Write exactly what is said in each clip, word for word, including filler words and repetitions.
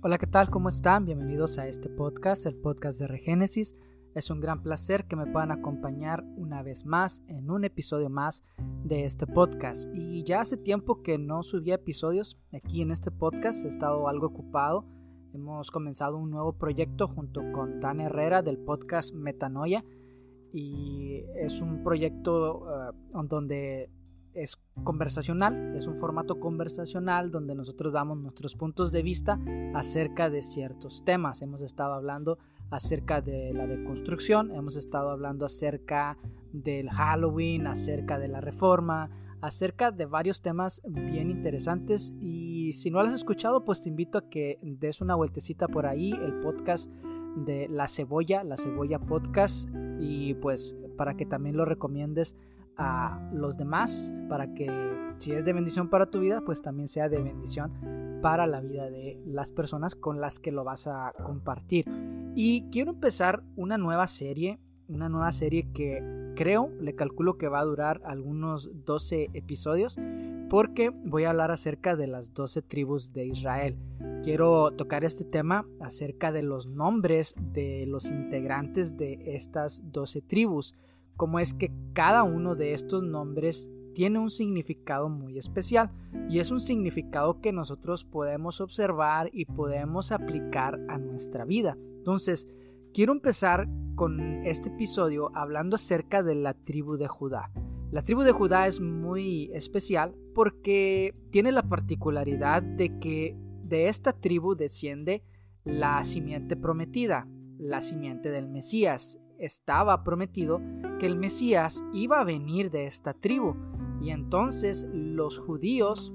Hola, ¿qué tal? ¿Cómo están? Bienvenidos a este podcast, el podcast de Regénesis. Es un gran placer que me puedan acompañar una vez más en un episodio más de este podcast. Y ya hace tiempo que no subía episodios aquí en este podcast, he estado algo ocupado. Hemos comenzado un nuevo proyecto junto con Dan Herrera del podcast Metanoia. Y es un proyecto uh, donde es conversacional, es un formato conversacional donde nosotros damos nuestros puntos de vista acerca de ciertos temas. Hemos estado hablando acerca de la deconstrucción, hemos estado hablando acerca del Halloween, acerca de la reforma, acerca de varios temas bien interesantes. Y si no lo has escuchado, pues te invito a que des una vueltecita por ahí, el podcast de La Cebolla, La Cebolla Podcast, y pues para que también lo recomiendes a los demás, para que si es de bendición para tu vida, pues también sea de bendición para la vida de las personas con las que lo vas a compartir. Y quiero empezar una nueva serie, una nueva serie que creo, le calculo que va a durar algunos doce episodios, porque voy a hablar acerca de las doce tribus de Israel. Quiero tocar este tema acerca de los nombres de los integrantes de estas doce tribus. Cómo es que cada uno de estos nombres tiene un significado muy especial, y es un significado que nosotros podemos observar y podemos aplicar a nuestra vida. Entonces, quiero empezar con este episodio hablando acerca de la tribu de Judá. La tribu de Judá es muy especial porque tiene la particularidad de que de esta tribu desciende la simiente prometida, la simiente del Mesías. Estaba prometido que el Mesías iba a venir de esta tribu, y entonces los judíos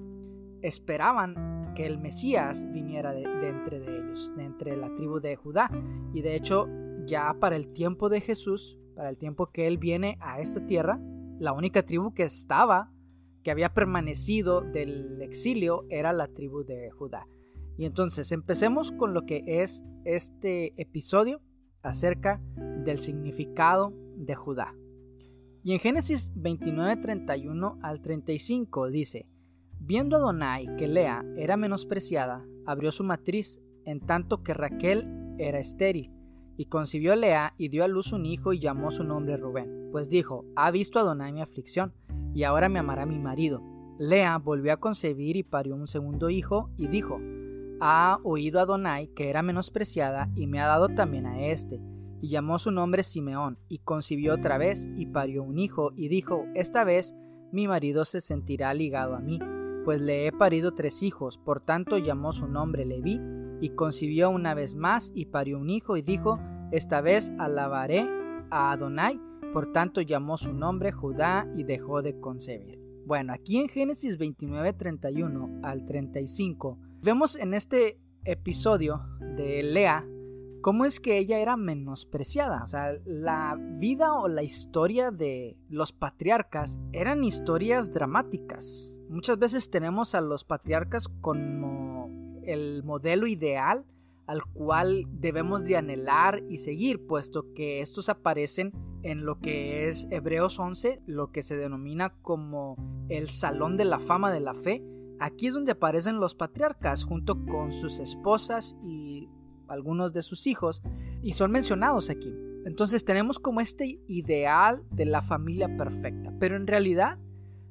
esperaban que el Mesías viniera de, de entre de ellos, de entre la tribu de Judá. Y de hecho, ya para el tiempo de Jesús, para el tiempo que él viene a esta tierra, la única tribu que estaba, que había permanecido del exilio, era la tribu de Judá. Y entonces empecemos con lo que es este episodio acerca del significado de Judá. Y en Génesis veintinueve, treinta y uno al treinta y cinco dice: viendo Adonai que Lea era menospreciada, abrió su matriz, en tanto que Raquel era estéril, y concibió Lea y dio a luz un hijo y llamó su nombre Rubén, pues dijo: ha visto Adonai mi aflicción, y ahora me amará mi marido. Lea volvió a concebir y parió un segundo hijo, y dijo: ha oído Adonai que era menospreciada, y me ha dado también a este. Y llamó su nombre Simeón, y concibió otra vez, y parió un hijo, y dijo: esta vez mi marido se sentirá ligado a mí, pues le he parido tres hijos. Por tanto llamó su nombre Leví, y concibió una vez más, y parió un hijo, y dijo: esta vez alabaré a Adonai. Por tanto llamó su nombre Judá, y dejó de concebir. Bueno, aquí en Génesis veintinueve, treinta y uno al treinta y cinco, vemos en este episodio de Lea cómo es que ella era menospreciada. O sea, la vida o la historia de los patriarcas eran historias dramáticas. Muchas veces tenemos a los patriarcas como el modelo ideal al cual debemos de anhelar y seguir, puesto que estos aparecen en lo que es Hebreos once, lo que se denomina como el Salón de la Fama de la Fe. Aquí es donde aparecen los patriarcas junto con sus esposas y algunos de sus hijos, y son mencionados aquí. Entonces tenemos como este ideal de la familia perfecta, pero en realidad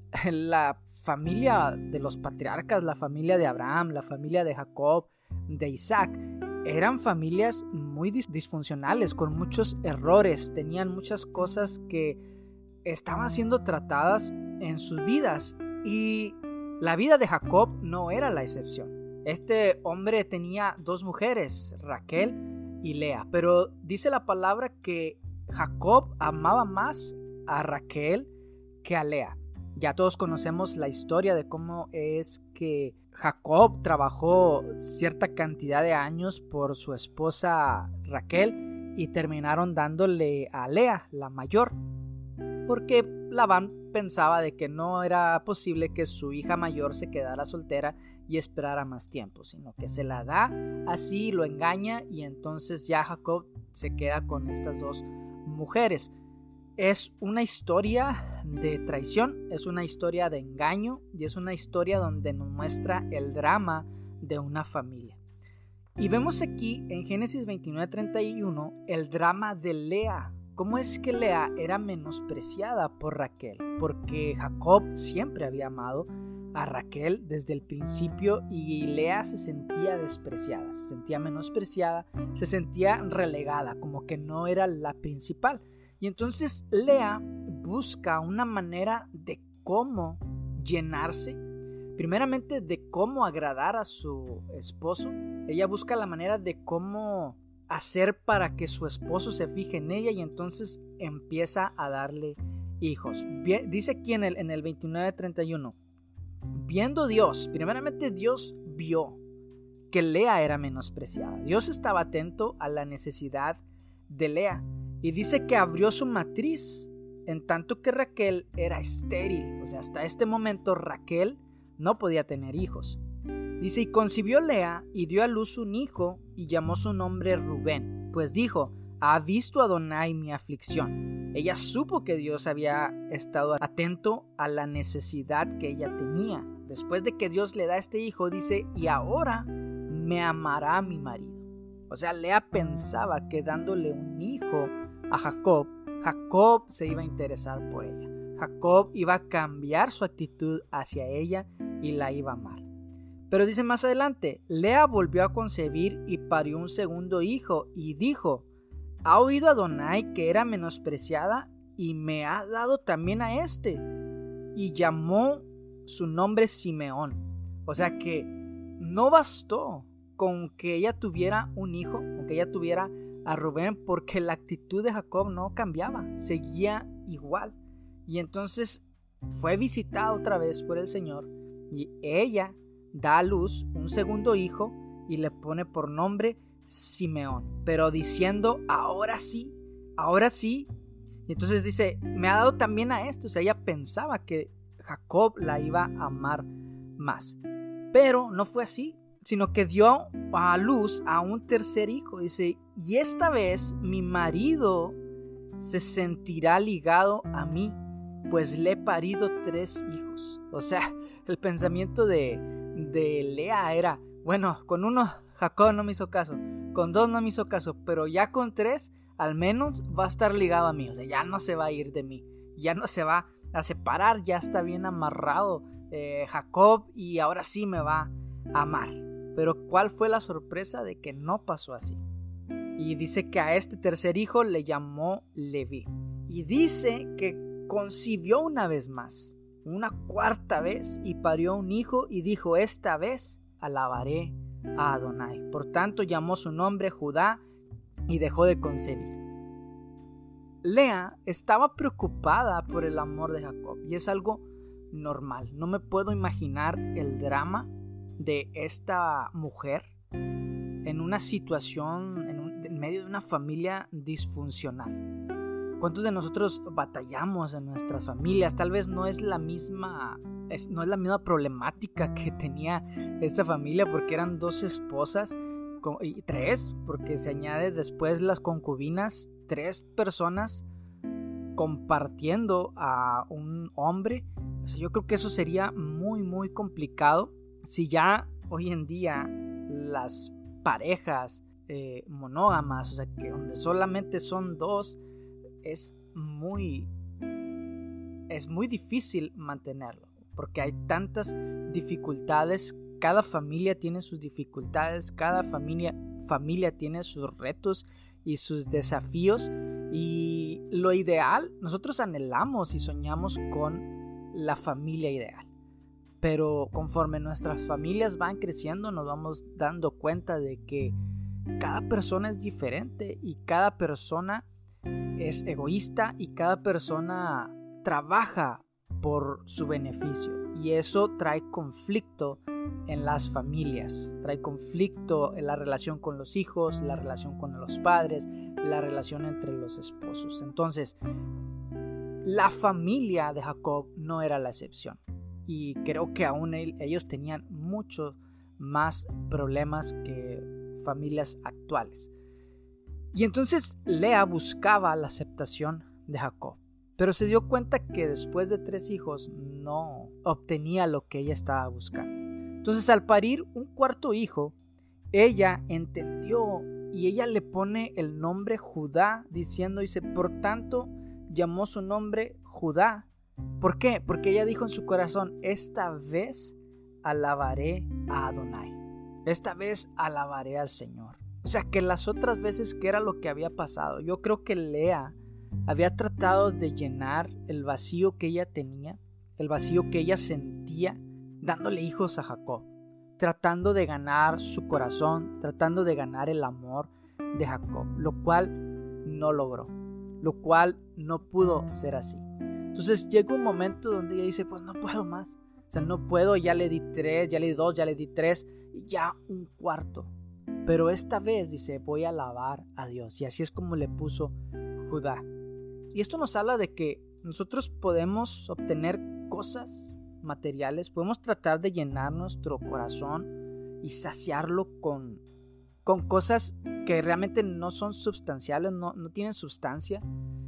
la familia de los patriarcas, la familia de Abraham, la familia de Jacob, de Isaac, eran familias muy disfuncionales, con muchos errores, tenían muchas cosas que estaban siendo tratadas en sus vidas, y la vida de Jacob no era la excepción. Este hombre tenía dos mujeres, Raquel y Lea, pero dice la palabra que Jacob amaba más a Raquel que a Lea. Ya todos conocemos la historia de cómo es que Jacob trabajó cierta cantidad de años por su esposa Raquel y terminaron dándole a Lea, la mayor, porque Labán pensaba de que no era posible que su hija mayor se quedara soltera y esperara más tiempo, sino que se la da así, lo engaña, y entonces ya Jacob se queda con estas dos mujeres. Es una historia de traición, es una historia de engaño, y es una historia donde nos muestra el drama de una familia. Y vemos aquí en Génesis veintinueve treinta y uno el drama de Lea. ¿Cómo es que Lea era menospreciada por Raquel? Porque Jacob siempre había amado a Raquel desde el principio y Lea se sentía despreciada, se sentía menospreciada, se sentía relegada, como que no era la principal. Y entonces Lea busca una manera de cómo llenarse, primeramente de cómo agradar a su esposo. Ella busca la manera de cómo hacer para que su esposo se fije en ella y entonces empieza a darle hijos. Bien, dice aquí en el, en el veintinueve treinta y uno, viendo Dios, primeramente Dios vio que Lea era menospreciada. Dios estaba atento a la necesidad de Lea y dice que abrió su matriz en tanto que Raquel era estéril. O sea, hasta este momento Raquel no podía tener hijos. Dice, y concibió Lea y dio a luz un hijo y llamó su nombre Rubén, pues dijo, ha visto Adonai mi aflicción. Ella supo que Dios había estado atento a la necesidad que ella tenía. Después de que Dios le da este hijo, dice, y ahora me amará mi marido. O sea, Lea pensaba que dándole un hijo a Jacob, Jacob se iba a interesar por ella. Jacob iba a cambiar su actitud hacia ella y la iba a amar. Pero dice más adelante, Lea volvió a concebir y parió un segundo hijo y dijo, ha oído Adonai que era menospreciada y me ha dado también a este. Y llamó su nombre Simeón. O sea que no bastó con que ella tuviera un hijo, con que ella tuviera a Rubén, porque la actitud de Jacob no cambiaba, seguía igual. Y entonces fue visitada otra vez por el Señor y ella da a luz un segundo hijo y le pone por nombre Simeón, pero diciendo, ahora sí, ahora sí. Y entonces dice, me ha dado también a esto. O sea, ella pensaba que Jacob la iba a amar más, pero no fue así, sino que dio a luz a un tercer hijo. Dice, y esta vez mi marido se sentirá ligado a mí, pues le he parido tres hijos. O sea, el pensamiento de, de Lea era, bueno, con uno Jacob no me hizo caso, con dos no me hizo caso, pero ya con tres al menos va a estar ligado a mí. O sea, ya no se va a ir de mí, ya no se va a separar, ya está bien amarrado eh, Jacob y ahora sí me va a amar. Pero ¿cuál fue la sorpresa? De que no pasó así. Y dice que a este tercer hijo le llamó Leví. Y dice que concibió una vez más, una cuarta vez, y parió un hijo y dijo, esta vez alabaré a Adonai. Por tanto llamó su nombre Judá y dejó de concebir. Lea estaba preocupada por el amor de Jacob y es algo normal. No me puedo imaginar el drama de esta mujer en una situación, en, un, en medio de una familia disfuncional. ¿Cuántos de nosotros batallamos en nuestras familias? Tal vez no es la misma, es, no es la misma problemática que tenía esta familia, porque eran dos esposas y tres, porque se añade después las concubinas, tres personas compartiendo a un hombre. O sea, yo creo que eso sería muy muy complicado. Si ya hoy en día las parejas eh, monógamas, o sea, que donde solamente son dos, es muy es muy difícil mantenerlo, porque hay tantas dificultades. Cada familia tiene sus dificultades, cada familia, familia tiene sus retos y sus desafíos, y lo ideal, nosotros anhelamos y soñamos con la familia ideal, pero conforme nuestras familias van creciendo nos vamos dando cuenta de que cada persona es diferente y cada persona es egoísta y cada persona trabaja por su beneficio, y eso trae conflicto en las familias, trae conflicto en la relación con los hijos, la relación con los padres, la relación entre los esposos. Entonces, la familia de Jacob no era la excepción, y creo que aún él, ellos tenían muchos más problemas que familias actuales. Y entonces Lea buscaba la aceptación de Jacob, pero se dio cuenta que después de tres hijos no obtenía lo que ella estaba buscando. Entonces, al parir un cuarto hijo, ella entendió y ella le pone el nombre Judá, diciendo, dice, por tanto llamó su nombre Judá. ¿Por qué? Porque ella dijo en su corazón, esta vez alabaré a Adonai. Esta vez alabaré al Señor. O sea, que las otras veces, ¿qué era lo que había pasado? Yo creo que Lea había tratado de llenar el vacío que ella tenía, el vacío que ella sentía, dándole hijos a Jacob, tratando de ganar su corazón, tratando de ganar el amor de Jacob, lo cual no logró, lo cual no pudo ser así. Entonces llega un momento donde ella dice, pues no puedo más, o sea, no puedo, ya le di tres, ya le di dos, ya le di tres, y ya un cuarto. Pero esta vez dice, voy a alabar a Dios. Y así es como le puso Judá. Y esto nos habla de que nosotros podemos obtener cosas materiales, podemos tratar de llenar nuestro corazón y saciarlo con, con cosas que realmente no son sustanciales, no, no tienen sustancia,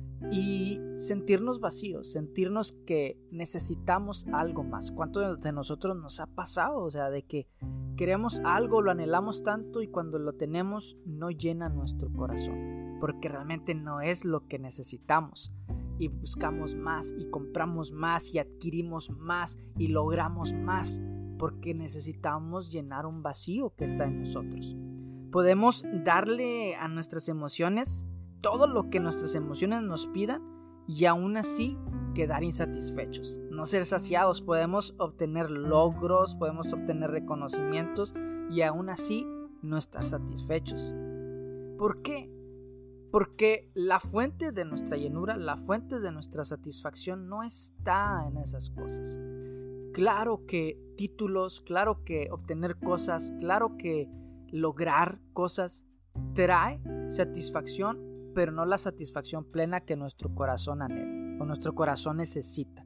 y sentirnos vacíos, sentirnos que necesitamos algo más. ¿Cuánto de nosotros nos ha pasado? O sea, de que queremos algo, lo anhelamos tanto y cuando lo tenemos no llena nuestro corazón, porque realmente no es lo que necesitamos. Y buscamos más y compramos más y adquirimos más y logramos más porque necesitamos llenar un vacío que está en nosotros. Podemos darle a nuestras emociones todo lo que nuestras emociones nos pidan y aún así quedar insatisfechos, no ser saciados. Podemos obtener logros, podemos obtener reconocimientos y aún así no estar satisfechos. ¿Por qué? Porque la fuente de nuestra llenura, la fuente de nuestra satisfacción no está en esas cosas. Claro que títulos, claro que obtener cosas, claro que lograr cosas trae satisfacción, pero no la satisfacción plena que nuestro corazón anhela o nuestro corazón necesita.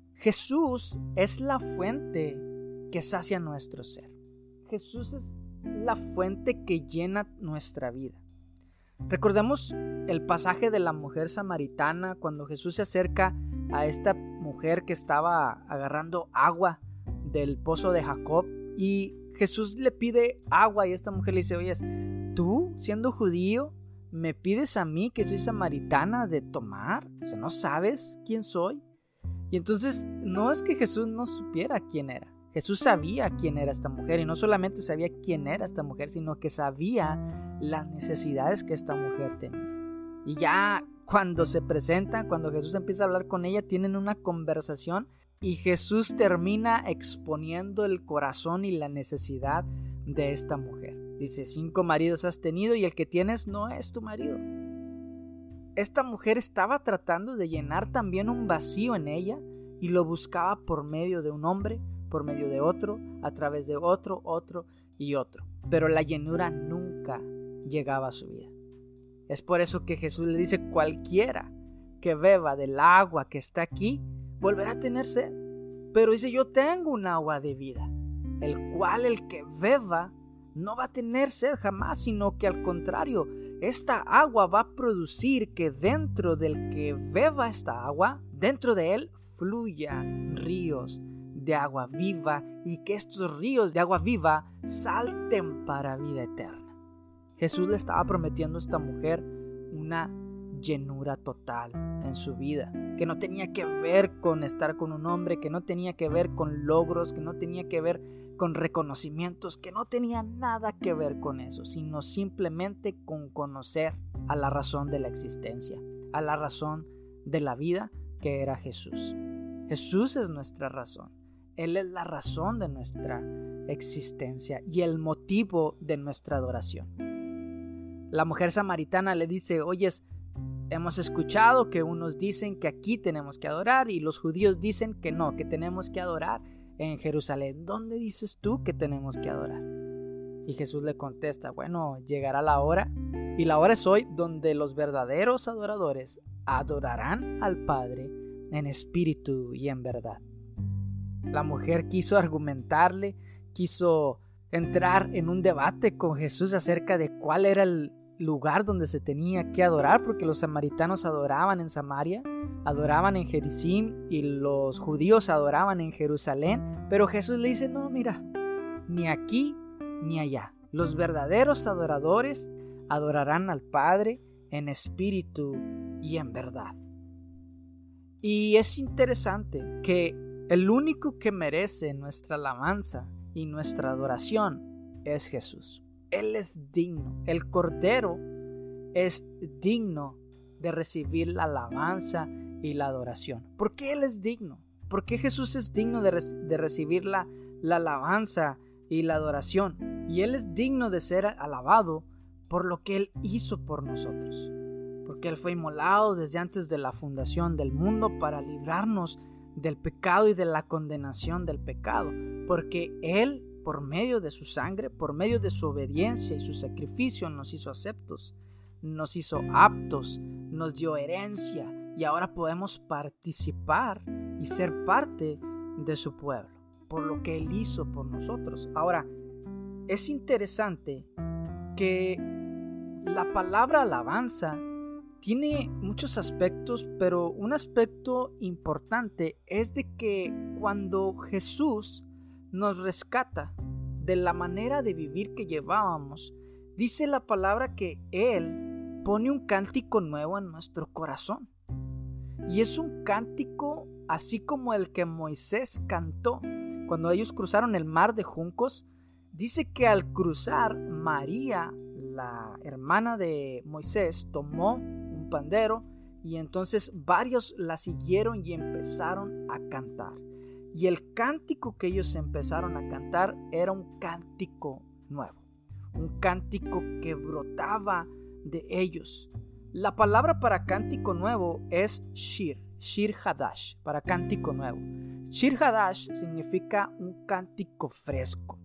Jesús es la fuente que sacia nuestro ser. Jesús es la fuente que llena nuestra vida. Recordemos el pasaje de la mujer samaritana cuando Jesús se acerca a esta mujer que estaba agarrando agua del pozo de Jacob y Jesús le pide agua y esta mujer le dice, oye, tú siendo judío me pides a mí que soy samaritana de tomar, o sea, ¿no sabes quién soy? Y entonces no es que Jesús no supiera quién era. Jesús sabía quién era esta mujer y no solamente sabía quién era esta mujer, sino que sabía las necesidades que esta mujer tenía. Y ya cuando se presentan, cuando Jesús empieza a hablar con ella, tienen una conversación y Jesús termina exponiendo el corazón y la necesidad de esta mujer. Dice, cinco maridos has tenido y el que tienes no es tu marido. Esta mujer estaba tratando de llenar también un vacío en ella y lo buscaba por medio de un hombre, por medio de otro, a través de otro, otro y otro. Pero la llenura nunca llegaba a su vida. Es por eso que Jesús le dice, cualquiera que beba del agua que está aquí, volverá a tener sed. Pero dice, yo tengo un agua de vida, el cual el que beba no va a tener sed jamás, sino que al contrario, esta agua va a producir que dentro del que beba esta agua, dentro de él fluyan ríos de agua viva y que estos ríos de agua viva salten para vida eterna. Jesús le estaba prometiendo a esta mujer una llenura total en su vida, que no tenía que ver con estar con un hombre, que no tenía que ver con logros, que no tenía que ver con reconocimientos, que no tenía nada que ver con eso, sino simplemente con conocer a la razón de la existencia, a la razón de la vida que era Jesús. Jesús es nuestra razón. Él es la razón de nuestra existencia y el motivo de nuestra adoración. La mujer samaritana le dice, oyes, hemos escuchado que unos dicen que aquí tenemos que adorar y los judíos dicen que no, que tenemos que adorar en Jerusalén. ¿Dónde dices tú que tenemos que adorar? Y Jesús le contesta, bueno, llegará la hora y la hora es hoy donde los verdaderos adoradores adorarán al Padre en espíritu y en verdad. La mujer quiso argumentarle, quiso entrar en un debate con Jesús acerca de cuál era el lugar donde se tenía que adorar, porque los samaritanos adoraban en Samaria, adoraban en Gerizim y los judíos adoraban en Jerusalén, pero Jesús le dice, no, mira, ni aquí ni allá. Los verdaderos adoradores adorarán al Padre en espíritu y en verdad. Y es interesante que el único que merece nuestra alabanza y nuestra adoración es Jesús. Él es digno. El Cordero es digno de recibir la alabanza y la adoración. ¿Por qué Él es digno? ¿Por qué Jesús es digno de, re- de recibir la, la alabanza y la adoración? Y Él es digno de ser alabado por lo que Él hizo por nosotros. Porque Él fue inmolado desde antes de la fundación del mundo para librarnos del pecado y de la condenación del pecado. Porque Él, por medio de su sangre, por medio de su obediencia y su sacrificio, nos hizo aceptos, nos hizo aptos, nos dio herencia y ahora podemos participar y ser parte de su pueblo, por lo que Él hizo por nosotros. Ahora, es interesante que la palabra alabanza tiene muchos aspectos, pero un aspecto importante es de que cuando Jesús nos rescata de la manera de vivir que llevábamos, dice la palabra que Él pone un cántico nuevo en nuestro corazón. Y es un cántico así como el que Moisés cantó cuando ellos cruzaron el mar de juncos. Dice que al cruzar, María, la hermana de Moisés, tomó un pandero y entonces varios la siguieron y empezaron a cantar. Y el cántico que ellos empezaron a cantar era un cántico nuevo, un cántico que brotaba de ellos. La palabra para cántico nuevo es Shir, Shir Hadash, para cántico nuevo. Shir Hadash significa un cántico fresco,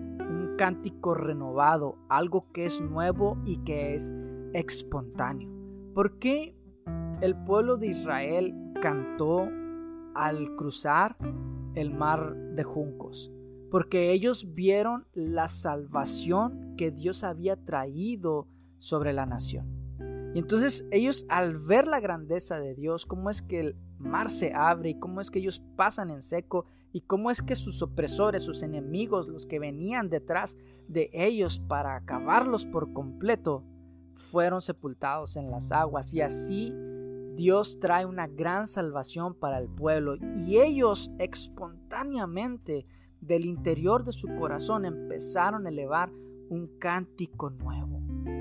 un cántico renovado, algo que es nuevo y que es espontáneo. ¿Por qué el pueblo de Israel cantó al cruzar el mar de juncos? Porque ellos vieron la salvación que Dios había traído sobre la nación. Y entonces ellos, al ver la grandeza de Dios, cómo es que el mar se abre y cómo es que ellos pasan en seco y cómo es que sus opresores, sus enemigos, los que venían detrás de ellos para acabarlos por completo, fueron sepultados en las aguas. Y así Dios trae una gran salvación para el pueblo. Y ellos espontáneamente del interior de su corazón empezaron a elevar un cántico nuevo,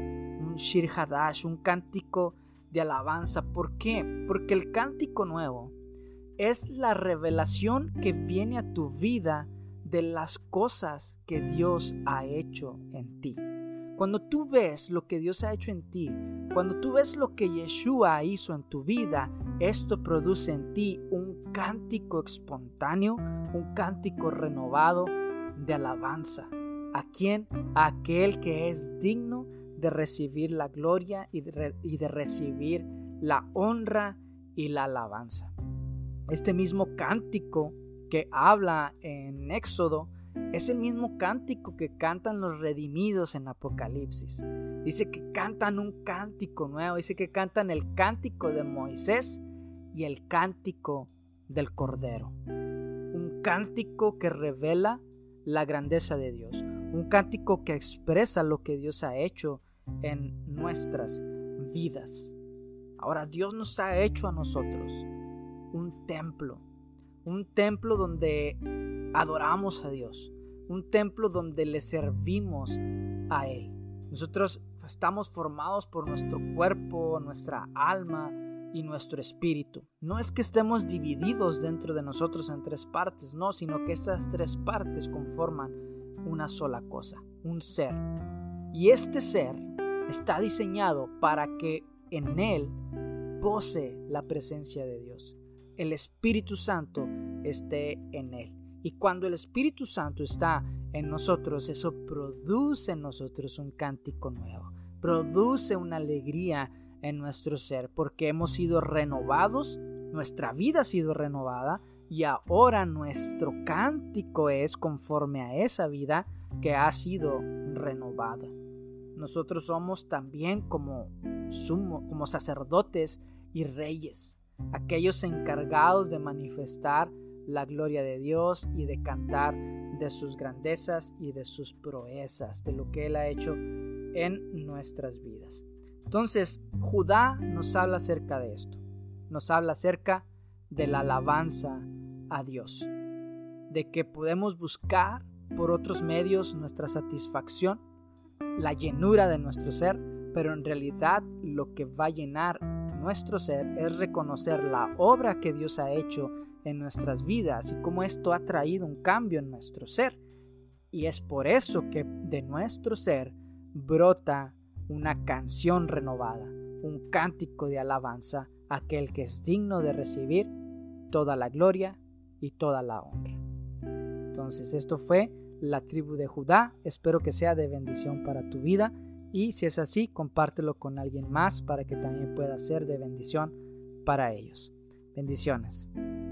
un Shir Hadash, un cántico de alabanza. ¿Por qué? Porque el cántico nuevo es la revelación que viene a tu vida de las cosas que Dios ha hecho en ti. Cuando tú ves lo que Dios ha hecho en ti, cuando tú ves lo que Yeshua hizo en tu vida, esto produce en ti un cántico espontáneo, un cántico renovado de alabanza. ¿A quién? A aquel que es digno de recibir la gloria y de, re- y de recibir la honra y la alabanza. Este mismo cántico que habla en Éxodo es el mismo cántico que cantan los redimidos en Apocalipsis. Dice que cantan un cántico nuevo, dice que cantan el cántico de Moisés y el cántico del Cordero. Un cántico que revela la grandeza de Dios, un cántico que expresa lo que Dios ha hecho en nuestras vidas. Ahora, Dios nos ha hecho a nosotros un templo, un templo donde adoramos a Dios, un templo donde le servimos a Él. Nosotros estamos formados por nuestro cuerpo, nuestra alma y nuestro espíritu. No es que estemos divididos dentro de nosotros en tres partes, no, sino que estas tres partes conforman una sola cosa, un ser. Y este ser está diseñado para que en él pose la presencia de Dios. El Espíritu Santo esté en él. Y cuando el Espíritu Santo está en nosotros, eso produce en nosotros un cántico nuevo. Produce una alegría en nuestro ser, porque hemos sido renovados, nuestra vida ha sido renovada, y ahora nuestro cántico es conforme a esa vida que ha sido renovada. Nosotros somos también como, sumo, como sacerdotes y reyes, aquellos encargados de manifestar la gloria de Dios y de cantar de sus grandezas y de sus proezas, de lo que Él ha hecho en nuestras vidas. Entonces, Judá nos habla acerca de esto, nos habla acerca de la alabanza a Dios, de que podemos buscar por otros medios nuestra satisfacción, la llenura de nuestro ser, pero en realidad lo que va a llenar nuestro ser es reconocer la obra que Dios ha hecho en nuestras vidas y cómo esto ha traído un cambio en nuestro ser. Y es por eso que de nuestro ser brota una canción renovada, un cántico de alabanza a aquel que es digno de recibir toda la gloria y toda la honra. Entonces, esto fue la tribu de Judá. Espero que sea de bendición para tu vida, y si es así, compártelo con alguien más para que también pueda ser de bendición para ellos. Bendiciones.